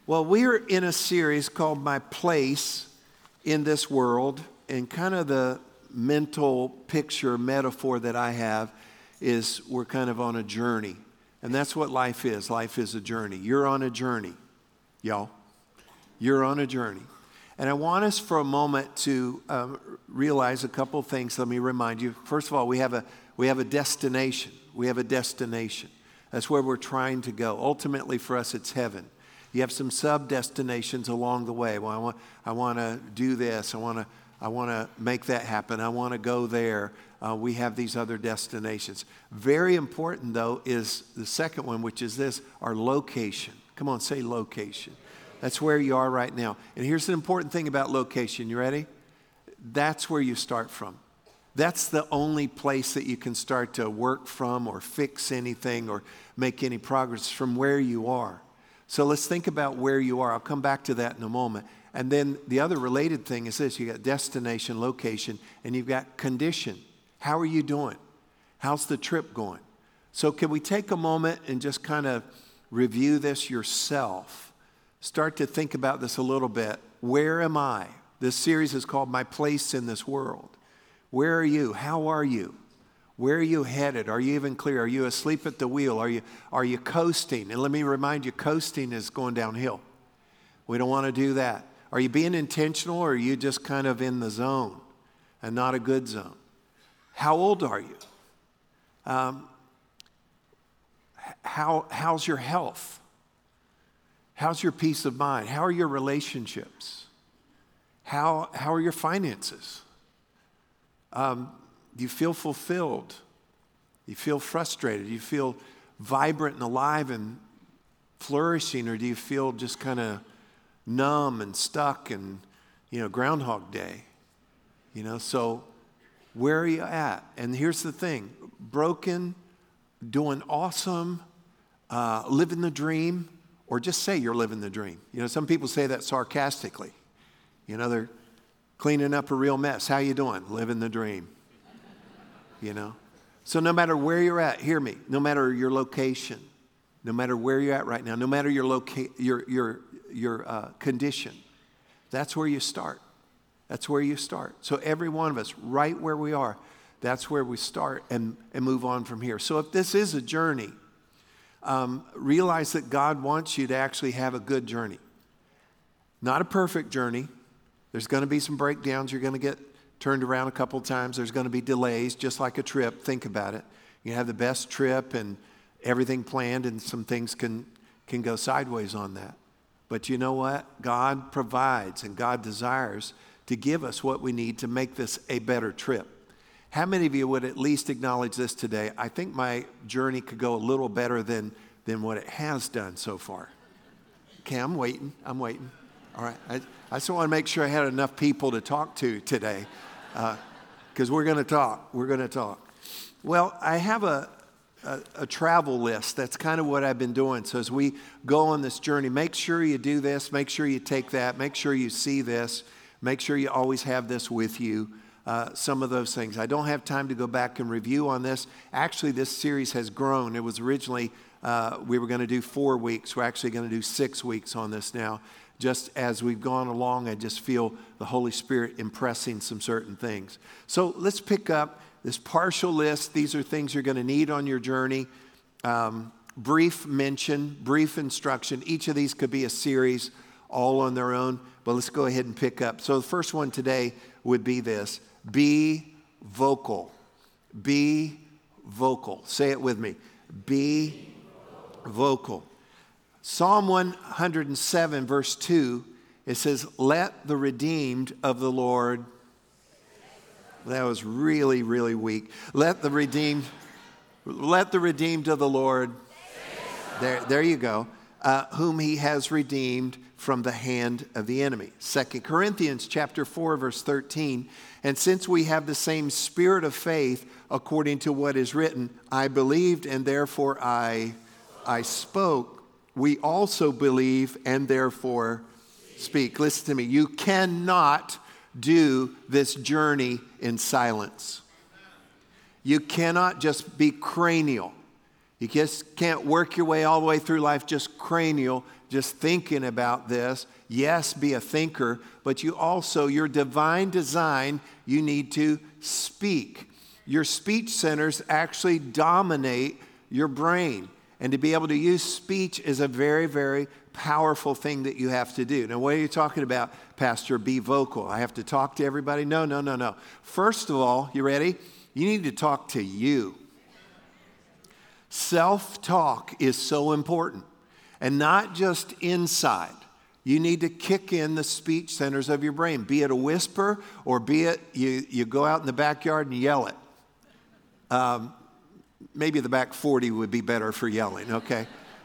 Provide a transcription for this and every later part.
Well, we're in a series called My Place in This World, and kind of the mental picture, metaphor that I have is we're kind of on a journey. And that's what life is. Life is a journey. You're on a journey, y'all. You're on a journey. And I want us for a moment to realize a couple things. Let me remind you. First of all, we have a destination. We have a destination. That's where we're trying to go. Ultimately, for us, it's heaven. You have some sub-destinations along the way. Well, I want to do this. I want to make that happen. I want to go there. We have these other destinations. Very important, though, is the second one, which is this, our location. Come on, say location. That's where you are right now. And here's an important thing about location. You ready? That's where you start from. That's the only place that you can start to work from or fix anything or make any progress from where you are. So let's think about where you are. I'll come back to that in a moment. And then the other related thing is this. You got destination, location, and you've got condition. How are you doing? How's the trip going? So can we take a moment and just kind of review this yourself? Start to think about this a little bit. Where am I? This series is called My Place in This World. Where are you? How are you? Where are you headed? Are you even clear? Are you asleep at the wheel? Are you coasting? And let me remind you, coasting is going downhill. We don't want to do that. Are you being intentional, or are you just kind of in the zone and not a good zone? How old are you? How's your health? How's your peace of mind? How are your relationships? How are your finances? Do you feel fulfilled? Do you feel frustrated? Do you feel vibrant and alive and flourishing? Or do you feel just kind of numb and stuck and, Groundhog Day? So where are you at? And here's the thing. Broken, doing awesome, living the dream, or just say you're living the dream. Some people say that sarcastically. They're cleaning up a real mess. How you doing? Living the dream. So no matter where you're at, hear me, no matter your location, no matter where you're at right now, no matter your condition, that's where you start. That's where you start. So every one of us, right where we are, that's where we start and move on from here. So if this is a journey, realize that God wants you to actually have a good journey. Not a perfect journey. There's going to be some breakdowns. You're going to get turned around a couple times. There's going to be delays, just like a trip. Think about it. You have the best trip and everything planned, and some things can go sideways on that. But you know what? God provides, and God desires to give us what we need to make this a better trip. How many of you would at least acknowledge this today? I think my journey could go a little better than what it has done so far. Okay, I'm waiting. All right. I just want to make sure I had enough people to talk to today, because we're going to talk. Well, I have a travel list. That's kind of what I've been doing. So as we go on this journey, make sure you do this. Make sure you take that. Make sure you see this. Make sure you always have this with you. Some of those things. I don't have time to go back and review on this. Actually, this series has grown. It was originally, we were going to do 4 weeks. We're actually going to do 6 weeks on this now. Just as we've gone along, I just feel the Holy Spirit impressing some certain things. So let's pick up this partial list. These are things you're going to need on your journey. Brief mention, brief instruction. Each of these could be a series all on their own, but let's go ahead and pick up. So the first one today would be this. Be vocal. Be vocal. Say it with me. Be vocal. Psalm 107, verse 2, it says, let the redeemed of the Lord, that was really, really weak. Let the redeemed of the Lord, there you go, whom he has redeemed from the hand of the enemy. 2 Corinthians chapter 4, verse 13, and since we have the same spirit of faith, according to what is written, I believed and therefore I spoke. We also believe and therefore speak. Listen to me. You cannot do this journey in silence. You cannot just be cranial. You just can't work your way all the way through life just cranial, just thinking about this. Yes, be a thinker, but you also, your divine design, you need to speak. Your speech centers actually dominate your brain. And to be able to use speech is a very, very powerful thing that you have to do. Now, what are you talking about, Pastor? Be vocal. I have to talk to everybody? No. First of all, you ready? You need to talk to you. Self-talk is so important. And not just inside. You need to kick in the speech centers of your brain. Be it a whisper or be it you go out in the backyard and yell it. Maybe the back 40 would be better for yelling, okay?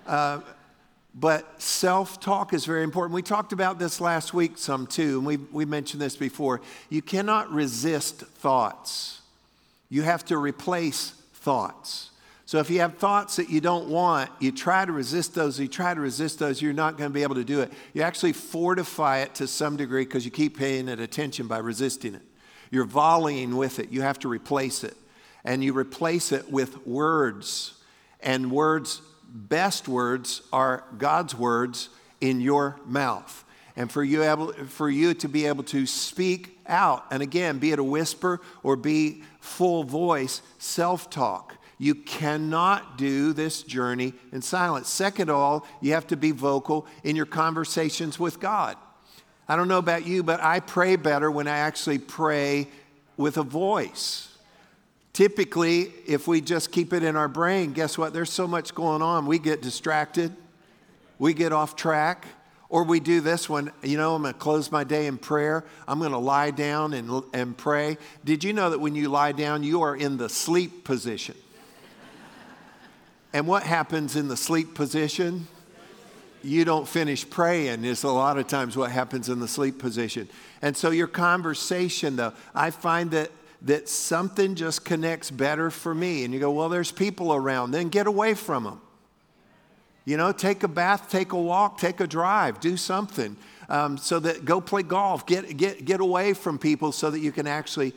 But self-talk is very important. We talked about this last week some too, and we mentioned this before. You cannot resist thoughts. You have to replace thoughts. So if you have thoughts that you don't want, you try to resist those, you're not going to be able to do it. You actually fortify it to some degree because you keep paying it attention by resisting it. You're volleying with it. You have to replace it. And you replace it with words. And words, best words, are God's words in your mouth. And for you to be able to speak out, and again, be it a whisper or be full voice, self-talk. You cannot do this journey in silence. Second of all, you have to be vocal in your conversations with God. I don't know about you, but I pray better when I actually pray with a voice. Typically, if we just keep it in our brain, guess what? There's so much going on. We get distracted. We get off track. Or we do this one, I'm going to close my day in prayer. I'm going to lie down and pray. Did you know that when you lie down, you are in the sleep position? And what happens in the sleep position? You don't finish praying is a lot of times what happens in the sleep position. And so your conversation, though, I find that something just connects better for me. And you go, well, there's people around. Then get away from them. Take a bath, take a walk, take a drive, do something. So that go play golf, get away from people so that you can actually,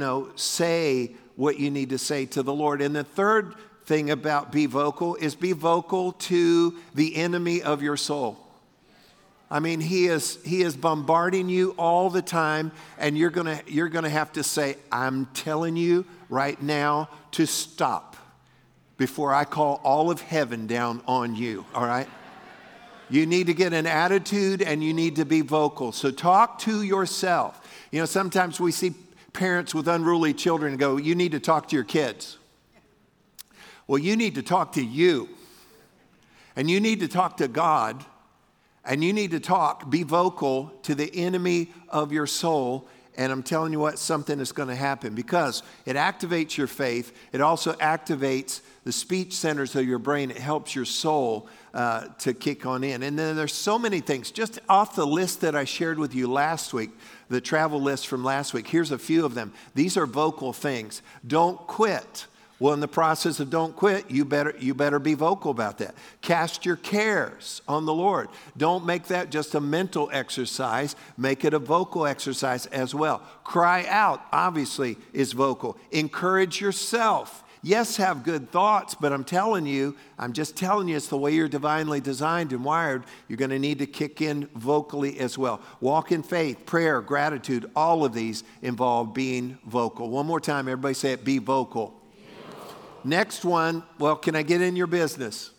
say what you need to say to the Lord. And the third thing about be vocal is be vocal to the enemy of your soul. I mean, he is bombarding you all the time, and you're gonna have to say, I'm telling you right now to stop before I call all of heaven down on you, all right? You need to get an attitude and you need to be vocal. So talk to yourself. Sometimes we see parents with unruly children go, you need to talk to your kids. Well, you need to talk to you. And you need to talk to God. And you need to be vocal to the enemy of your soul. And I'm telling you what, something is going to happen because it activates your faith. It also activates the speech centers of your brain. It helps your soul to kick on in. And then there's so many things. Just off the list that I shared with you last week, the travel list from last week, here's a few of them. These are vocal things. Don't quit. Well, in the process of don't quit, you better be vocal about that. Cast your cares on the Lord. Don't make that just a mental exercise. Make it a vocal exercise as well. Cry out, obviously, is vocal. Encourage yourself. Yes, have good thoughts, but I'm just telling you, it's the way you're divinely designed and wired. You're going to need to kick in vocally as well. Walk in faith, prayer, gratitude, all of these involve being vocal. One more time, everybody say it, be vocal. Next one, well, can I get in your business?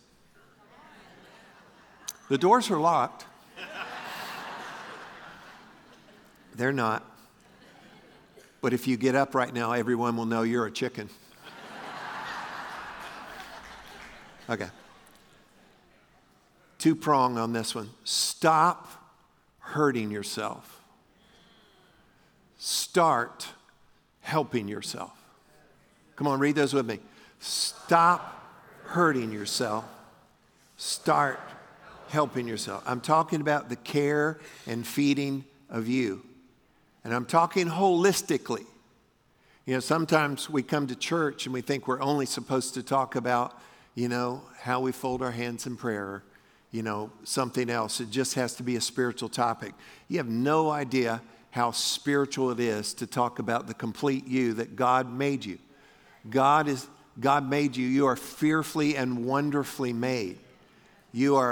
The doors are locked. They're not. But if you get up right now, everyone will know you're a chicken. Okay. Two-prong on this one. Stop hurting yourself. Start helping yourself. Come on, read those with me. Stop hurting yourself. Start helping yourself. I'm talking about the care and feeding of you. And I'm talking holistically. Sometimes we come to church and we think we're only supposed to talk about, how we fold our hands in prayer, something else. It just has to be a spiritual topic. You have no idea how spiritual it is to talk about the complete you that God made you. God made you. You are fearfully and wonderfully made. You are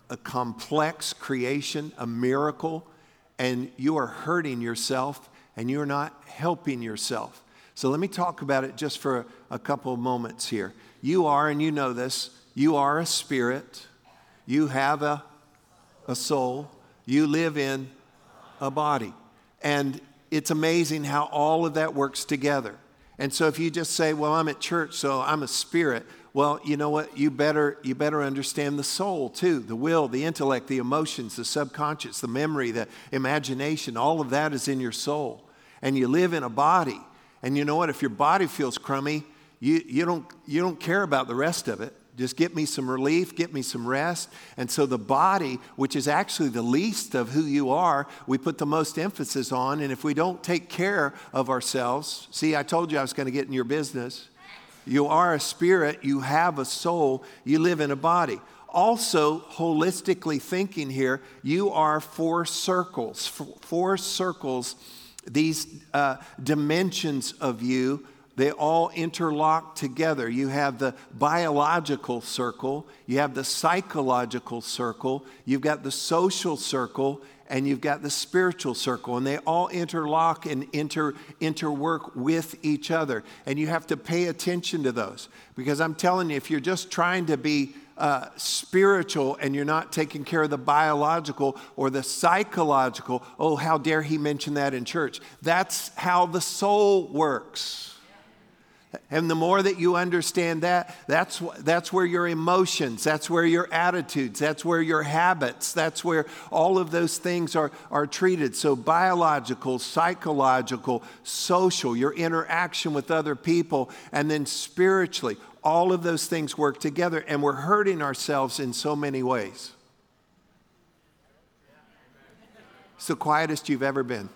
a complex creation, a miracle, and you are hurting yourself and you're not helping yourself. So let me talk about it just for a couple of moments here. You are, and you know this, you are a spirit. You have a soul. You live in a body. And it's amazing how all of that works together. And so if you just say, well, I'm at church, so I'm a spirit. Well, you know what? You better understand the soul too, the will, the intellect, the emotions, the subconscious, the memory, the imagination. All of that is in your soul. And you live in a body. And you know what? If your body feels crummy, you don't care about the rest of it. Just get me some relief, get me some rest. And so the body, which is actually the least of who you are, we put the most emphasis on. And if we don't take care of ourselves, see, I told you I was going to get in your business. You are a spirit, you have a soul, you live in a body. Also, holistically thinking here, you are four circles. Four circles, these dimensions of you, they all interlock together. You have the biological circle, you have the psychological circle, you've got the social circle, and you've got the spiritual circle. And they all interlock and interwork with each other. And you have to pay attention to those. Because I'm telling you, if you're just trying to be spiritual and you're not taking care of the biological or the psychological, oh, how dare he mention that in church? That's how the soul works. And the more that you understand that, that's where your emotions, that's where your attitudes, that's where your habits, that's where all of those things are treated. So biological, psychological, social, your interaction with other people, and then spiritually, all of those things work together, and we're hurting ourselves in so many ways. It's the quietest you've ever been.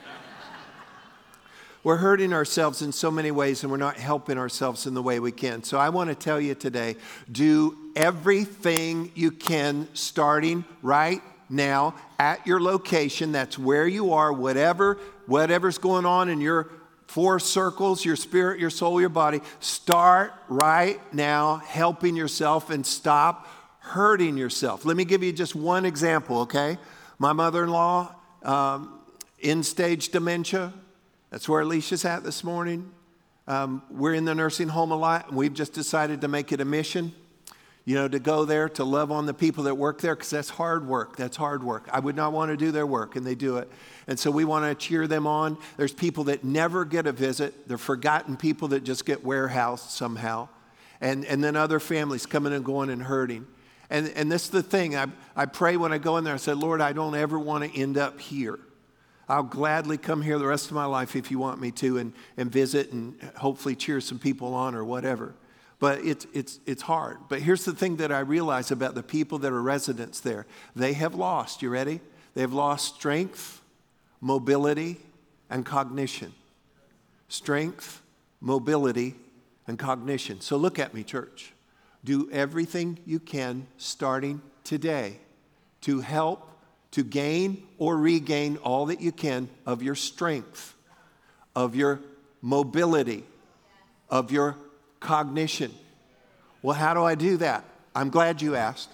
We're hurting ourselves in so many ways, and we're not helping ourselves in the way we can. So I want to tell you today, do everything you can starting right now at your location. That's where you are, whatever's going on in your four circles, your spirit, your soul, your body. Start right now helping yourself and stop hurting yourself. Let me give you just one example, okay? My mother-in-law, end-stage dementia. That's where Alicia's at this morning. We're in the nursing home a lot, and we've just decided to make it a mission, to go there, to love on the people that work there, because that's hard work. That's hard work. I would not want to do their work, and they do it. And so we want to cheer them on. There's people that never get a visit. They're forgotten people that just get warehoused somehow. And then other families coming and going and hurting. And this is the thing. I pray when I go in there, I said, Lord, I don't ever want to end up here. I'll gladly come here the rest of my life if you want me to and visit and hopefully cheer some people on or whatever. But it's hard. But here's the thing that I realize about the people that are residents there. They have lost, you ready? They have lost strength, mobility, and cognition. Strength, mobility, and cognition. So look at me, church. Do everything you can starting today to help to gain or regain all that you can of your strength, of your mobility, of your cognition. Well, how do I do that? I'm glad you asked.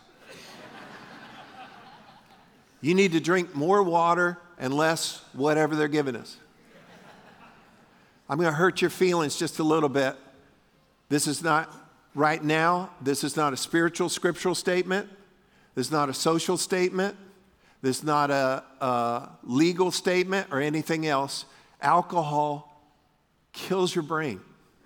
You need to drink more water and less whatever they're giving us. I'm going to hurt your feelings just a little bit. This is not, right now, this is not a spiritual, scriptural statement. This is not a social statement. This is not a legal statement or anything else. Alcohol kills your brain.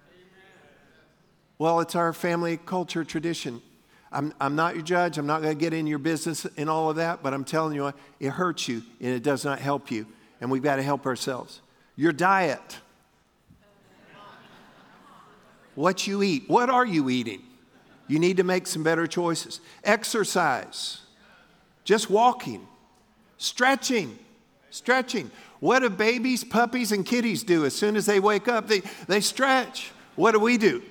Well, it's our family culture tradition. I'm not your judge. I'm not going to get in your business and all of that, but I'm telling you, it hurts you and it does not help you. And we've got to help ourselves. Your diet. What you eat. What are you eating? You need to make some better choices. Exercise. Just walking. Stretching. What do babies, puppies, and kitties do as soon as they wake up? They stretch. What do we do?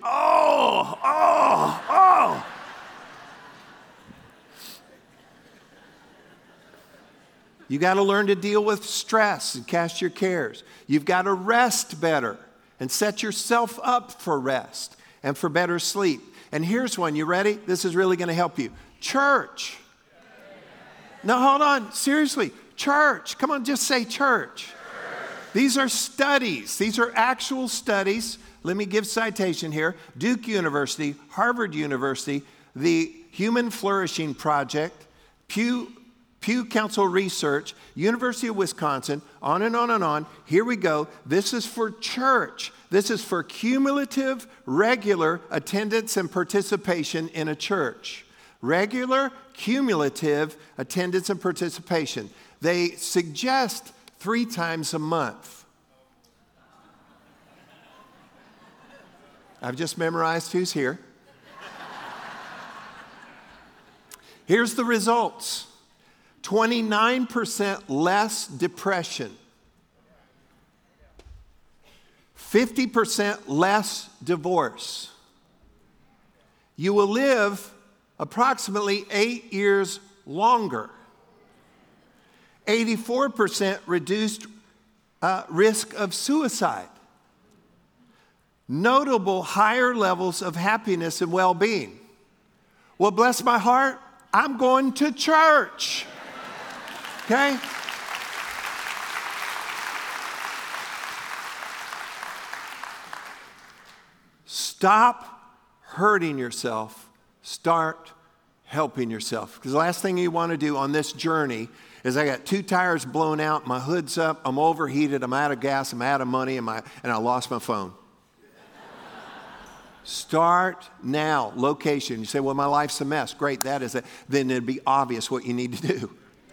Oh. You got to learn to deal with stress and cast your cares. You've got to rest better and set yourself up for rest and for better sleep. And here's one. You ready? This is really going to help you. Church. No, hold on. Seriously. Church. Come on, just say church. These are studies. These are actual studies. Let me give citation here. Duke University, Harvard University, the Human Flourishing Project, Pew Council Research, University of Wisconsin, on and on and on. Here we go. This is for church. This is for cumulative, regular attendance and participation in a church. Regular, cumulative attendance and participation. They suggest 3 times a month. I've just memorized who's here. Here's the results. 29% less depression. 50% less divorce. You will live approximately 8 years longer. 84% reduced risk of suicide. Notable higher levels of happiness and well-being. Well, bless my heart, I'm going to church. Okay? Stop hurting yourself. Start helping yourself. Because the last thing you want to do on this journey is I got 2 tires blown out, my hood's up, I'm overheated, I'm out of gas, I'm out of money, and I lost my phone. Start now. Location. You say, well, my life's a mess. Great, that is it. Then it'd be obvious what you need to do.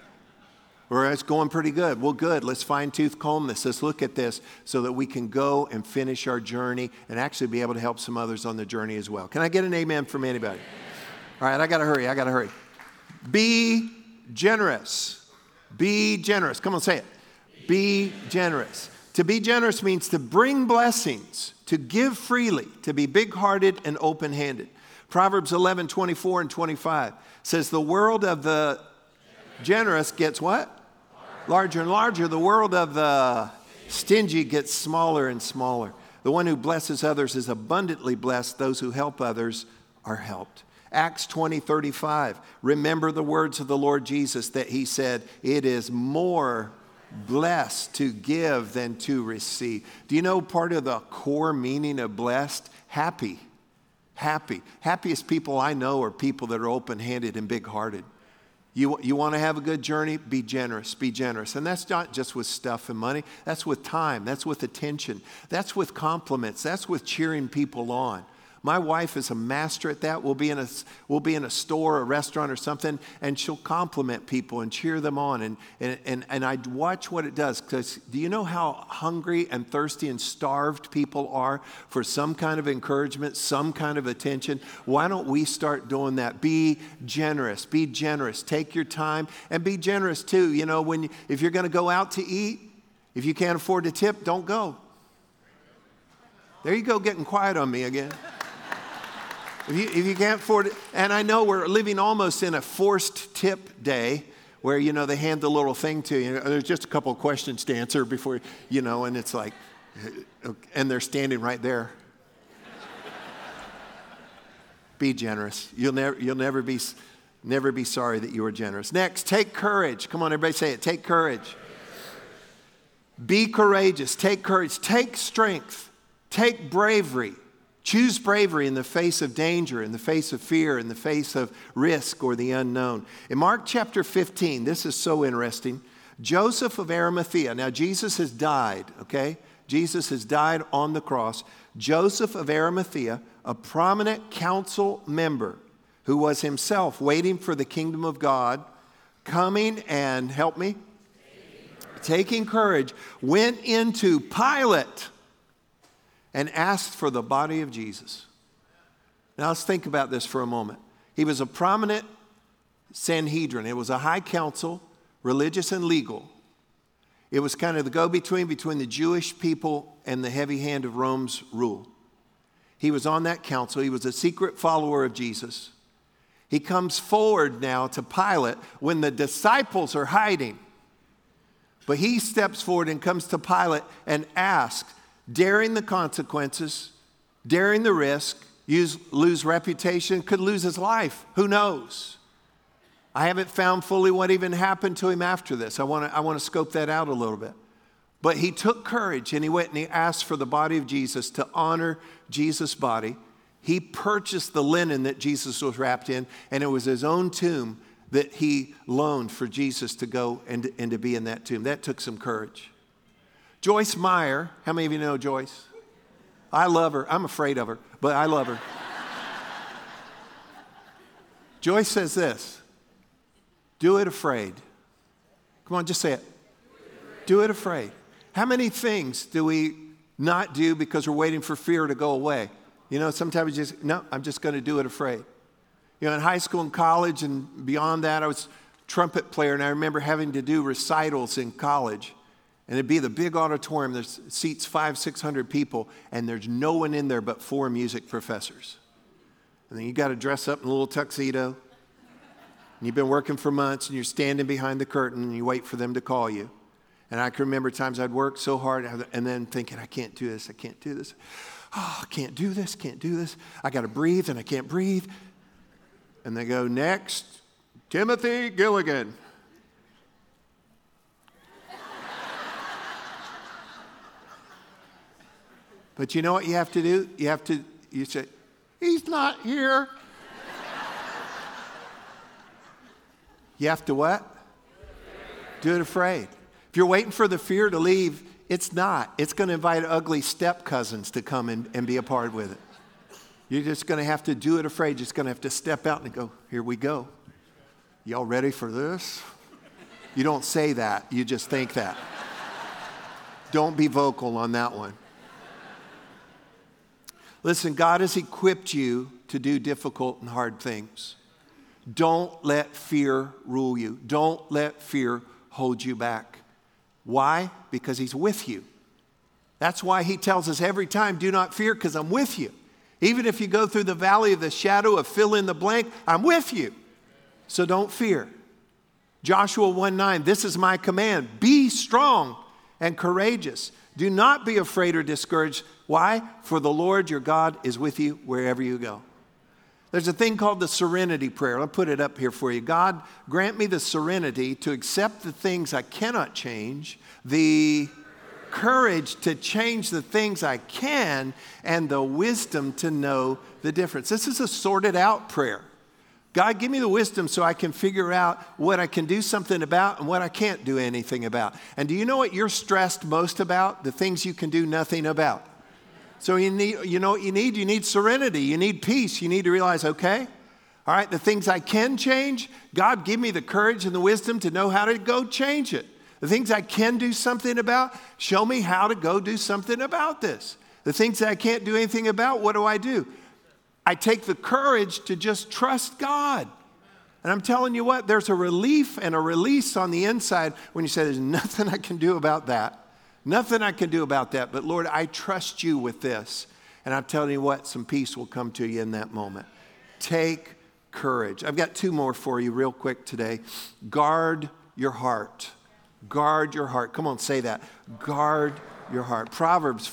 Or it's going pretty good. Well, good. Let's fine-tooth comb this. Let's look at this so that we can go and finish our journey and actually be able to help some others on the journey as well. Can I get an amen from anybody? All right, I got to hurry. Be generous. Be generous. Come on, say it. Be generous. To be generous means to bring blessings, to give freely, to be big-hearted and open-handed. Proverbs 11:24 and 25 says the world of the generous gets what? Larger and larger. The world of the stingy gets smaller and smaller. The one who blesses others is abundantly blessed. Those who help others are helped. Acts 20:35. Remember the words of the Lord Jesus that he said, it is more blessed to give than to receive. Do you know part of the core meaning of blessed? Happy. Happy. Happiest people I know are people that are open-handed and big-hearted. You want to have a good journey? Be generous. Be generous. And that's not just with stuff and money. That's with time. That's with attention. That's with compliments. That's with cheering people on. My wife is a master at that. We'll be in a store, a restaurant or something, and she'll compliment people and cheer them on. And I watch what it does. Because do you know how hungry and thirsty and starved people are for some kind of encouragement, some kind of attention? Why don't we start doing that? Be generous. Be generous. Take your time and be generous too. You know, if you're going to go out to eat, if you can't afford to tip, don't go. There you go, getting quiet on me again. If you can't afford it, and I know we're living almost in a forced tip day where, you know, they hand the little thing to you. There's just a couple of questions to answer before, you know, and it's like, and they're standing right there. Be generous. You'll never be sorry that you were generous. Next, take courage. Come on, everybody say it. Take courage. Be courageous. Take courage. Take strength. Take bravery. Choose bravery in the face of danger, in the face of fear, in the face of risk or the unknown. In Mark chapter 15, this is so interesting. Joseph of Arimathea. Now, Jesus has died, okay? Jesus has died on the cross. Joseph of Arimathea, a prominent council member who was himself waiting for the kingdom of God, coming and, help me, taking courage, went into Pilate and asked for the body of Jesus. Now let's think about this for a moment. He was a prominent Sanhedrin. It was a high council, religious and legal. It was kind of the go-between between the Jewish people and the heavy hand of Rome's rule. He was on that council. He was a secret follower of Jesus. He comes forward now to Pilate when the disciples are hiding. But he steps forward and comes to Pilate and asks, daring the consequences, daring the risk, lose reputation, could lose his life. Who knows? I haven't found fully what even happened to him after this. I want to scope that out a little bit. But he took courage and he went and he asked for the body of Jesus to honor Jesus' body. He purchased the linen that Jesus was wrapped in, and it was his own tomb that he loaned for Jesus to go and to be in that tomb. That took some courage. Joyce Meyer, how many of you know Joyce? I love her. I'm afraid of her, but I love her. Joyce says this, do it afraid. Come on, just say it. Do it afraid. How many things do we not do because we're waiting for fear to go away? You know, sometimes we just, no, I'm just going to do it afraid. You know, in high school and college and beyond that, I was a trumpet player, and I remember having to do recitals in college. And it'd be the big auditorium, there's seats 500-600 people, and there's no one in there but 4 music professors. And then you got to dress up in a little tuxedo, and you've been working for months, and you're standing behind the curtain, and you wait for them to call you. And I can remember times I'd work so hard, and then thinking, I can't do this, I can't do this. Oh, I can't do this, can't do this. I got to breathe, and I can't breathe. And they go, next, Timothy Gilligan. But you know what you have to do? You say, he's not here. You have to what? Do it afraid. If you're waiting for the fear to leave, it's not. It's going to invite ugly step cousins to come and be a part with it. You're just going to have to do it afraid. You're just going to have to step out and go, here we go. Y'all ready for this? You don't say that. You just think that. Don't be vocal on that one. Listen, God has equipped you to do difficult and hard things. Don't let fear rule you. Don't let fear hold you back. Why? Because he's with you. That's why he tells us every time, do not fear, because I'm with you. Even if you go through the valley of the shadow of fill in the blank, I'm with you. So don't fear. Joshua 1:9, this is my command. Be strong and courageous. Do not be afraid or discouraged. Why? For the Lord your God is with you wherever you go. There's a thing called the serenity prayer. I'll put it up here for you. God, grant me the serenity to accept the things I cannot change, the courage to change the things I can, and the wisdom to know the difference. This is a sorted out prayer. God, give me the wisdom so I can figure out what I can do something about and what I can't do anything about. And do you know what you're stressed most about? The things you can do nothing about. So you know what you need? You need serenity. You need peace. You need to realize, okay, all right, the things I can change, God, give me the courage and the wisdom to know how to go change it. The things I can do something about, show me how to go do something about this. The things that I can't do anything about, what do? I take the courage to just trust God. And I'm telling you what, there's a relief and a release on the inside when you say, there's nothing I can do about that. Nothing I can do about that. But Lord, I trust you with this. And I'm telling you what, some peace will come to you in that moment. Take courage. I've got 2 more for you real quick today. Guard your heart. Guard your heart. Come on, say that. Guard your heart. Proverbs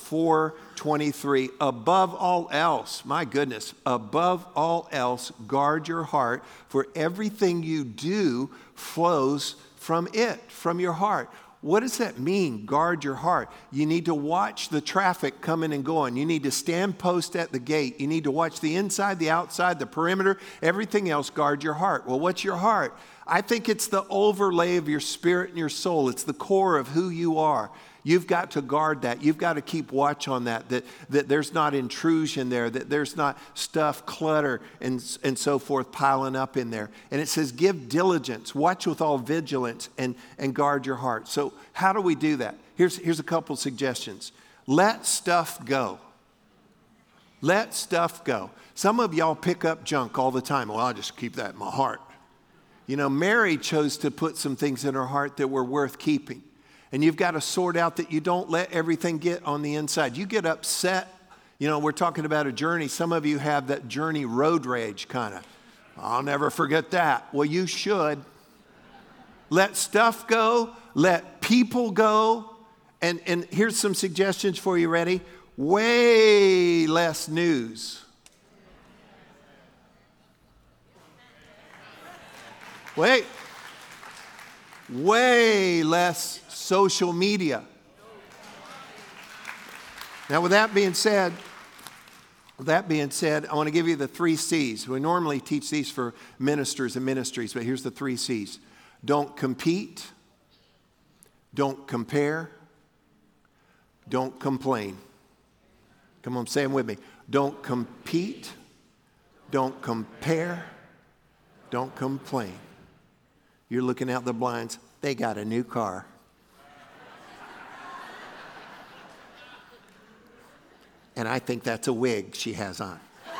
4:23. Above all else, my goodness, above all else, guard your heart, for everything you do flows from it, from your heart. What does that mean, guard your heart? You need to watch the traffic coming and going. You need to stand post at the gate. You need to watch the inside, the outside, the perimeter, everything else, guard your heart. Well, what's your heart? I think it's the overlay of your spirit and your soul. It's the core of who you are. You've got to guard that. You've got to keep watch on that there's not intrusion there, that there's not stuff, clutter, and so forth piling up in there. And it says, give diligence, watch with all vigilance, and guard your heart. So how do we do that? Here's a couple suggestions. Let stuff go. Let stuff go. Some of y'all pick up junk all the time. Well, I'll just keep that in my heart. You know, Mary chose to put some things in her heart that were worth keeping. And you've got to sort out that you don't let everything get on the inside. You get upset. You know, we're talking about a journey. Some of you have that journey road rage kind of. I'll never forget that. Well, you should. Let stuff go. Let people go. And here's some suggestions for you. Ready? Way less news. Wait. Way less social media. Now, with that being said, I want to give you the 3 C's. We normally teach these for ministers and ministries, but here's the 3 C's. Don't compete. Don't compare. Don't complain. Come on, say them with me. Don't compete. Don't compare. Don't complain. You're looking out the blinds. They got a new car. And I think that's a wig she has on.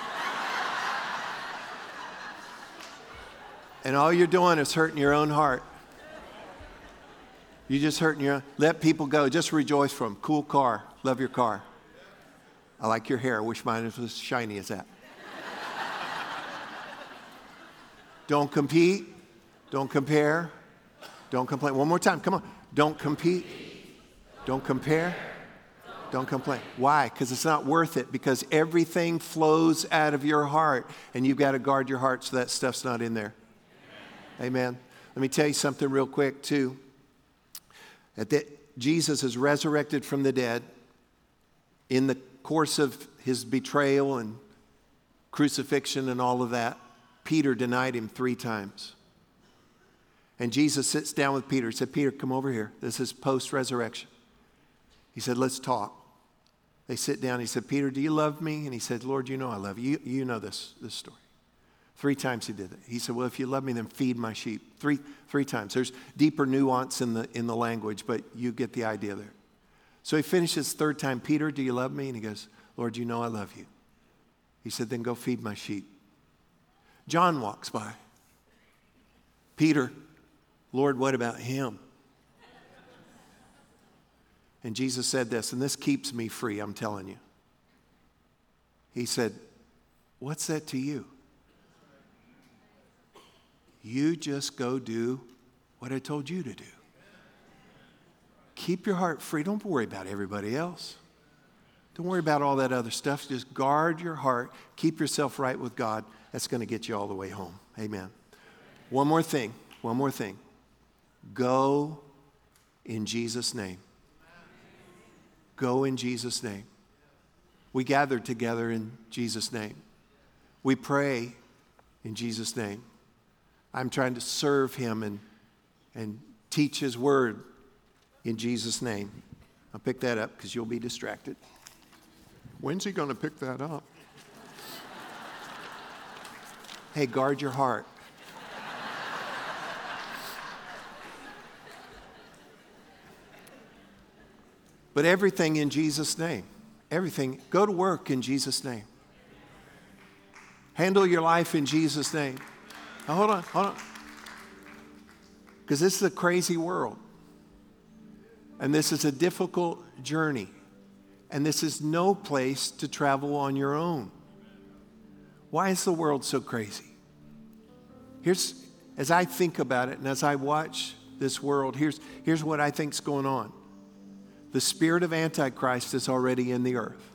And all you're doing is hurting your own heart. You're just hurting your own. Let people go. Just rejoice for them. Cool car. Love your car. I like your hair. I wish mine was as shiny as that. Don't compete. Don't compare. Don't complain. One more time. Come on. Don't compete. Don't compare. Don't complain. Why? Because it's not worth it. Because everything flows out of your heart. And you've got to guard your heart so that stuff's not in there. Amen. Let me tell you something real quick, too. Jesus is resurrected from the dead. In the course of his betrayal and crucifixion and all of that, Peter denied him 3 times. And Jesus sits down with Peter. He said, Peter, come over here. This is post-resurrection. He said, let's talk. They sit down. He said, Peter, do you love me? And he said, Lord, you know I love you. You know this story. 3 times he did it. He said, well, if you love me, then feed my sheep. Three times. There's deeper nuance in the language, but you get the idea there. So he finishes 3rd time, Peter, do you love me? And he goes, Lord, you know I love you. He said, then go feed my sheep. John walks by. Peter, Lord, what about him? And Jesus said this, and this keeps me free, I'm telling you. He said, what's that to you? You just go do what I told you to do. Keep your heart free. Don't worry about everybody else. Don't worry about all that other stuff. Just guard your heart. Keep yourself right with God. That's going to get you all the way home. Amen. One more thing. Go in Jesus' name. Go in Jesus' name. We gather together in Jesus' name. We pray in Jesus' name. I'm trying to serve him and teach his word in Jesus' name. I'll pick that up because you'll be distracted. When's he going to pick that up? Hey, guard your heart. But everything in Jesus' name. Everything. Go to work in Jesus' name. Handle your life in Jesus' name. Now, hold on. Because this is a crazy world. And this is a difficult journey. And this is no place to travel on your own. Why is the world so crazy? As I think about it and as I watch this world, here's what I think's going on. The spirit of Antichrist is already in the earth.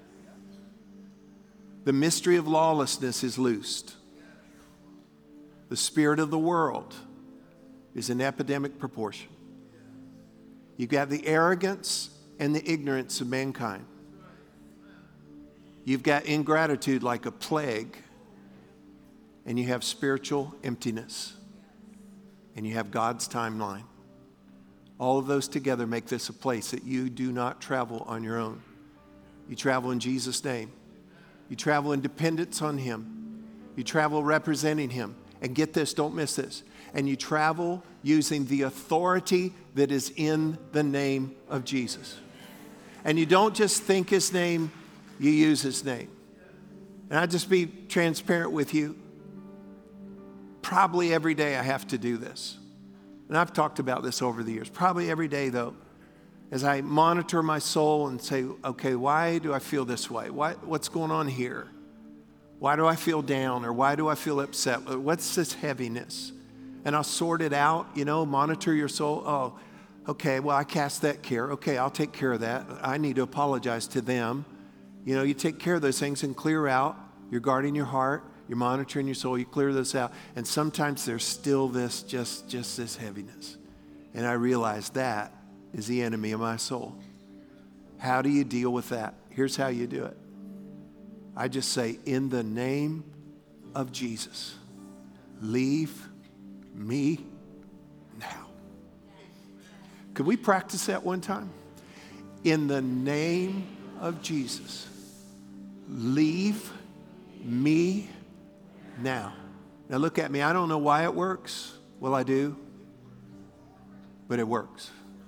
The mystery of lawlessness is loosed. The spirit of the world is in epidemic proportion. You've got the arrogance and the ignorance of mankind. You've got ingratitude like a plague. And you have spiritual emptiness. And you have God's timeline. All of those together make this a place that you do not travel on your own. You travel in Jesus' name. You travel in dependence on him. You travel representing him. And get this, don't miss this. And you travel using the authority that is in the name of Jesus. And you don't just think his name, you use his name. And I'll just be transparent with you. Probably every day I have to do this. And I've talked about this over the years. Probably every day, though, as I monitor my soul and say, okay, why do I feel this way? What's going on here? Why do I feel down? Or why do I feel upset? What's this heaviness? And I'll sort it out, monitor your soul. Oh, okay, well, I cast that care. Okay, I'll take care of that. I need to apologize to them. You take care of those things and clear out. You're guarding your heart. you're monitoring your soul, you clear this out. And sometimes there's still this, just this heaviness. And I realize that is the enemy of my soul. How do you deal with that? Here's how you do it. I just say, in the name of Jesus, leave me now. Could we practice that one time? In the name of Jesus, leave me now. Now look at me. I don't know why it works. Well, I do. But it works.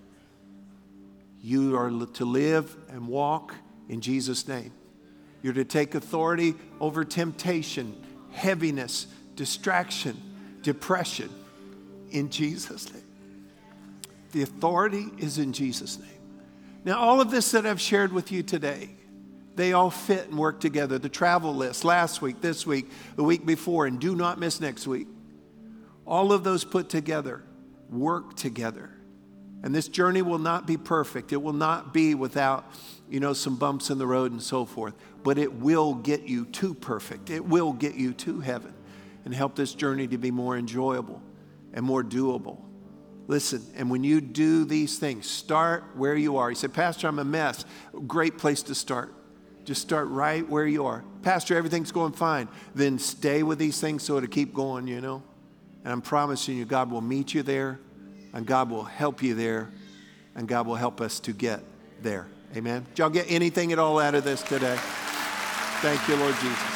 You are to live and walk in Jesus' name. You're to take authority over temptation, heaviness, distraction, depression in Jesus' name. The authority is in Jesus' name. Now, all of this that I've shared with you today, they all fit and work together. The travel list, last week, this week, the week before, and do not miss next week. All of those put together, work together. And this journey will not be perfect. It will not be without, some bumps in the road and so forth. But it will get you to perfect. It will get you to heaven and help this journey to be more enjoyable and more doable. Listen, and when you do these things, start where you are. You say, Pastor, I'm a mess. Great place to start. Just start right where you are. Pastor, everything's going fine. Then stay with these things so it'll keep going, And I'm promising you, God will meet you there, and God will help you there, and God will help us to get there. Amen. Did y'all get anything at all out of this today? Thank you, Lord Jesus.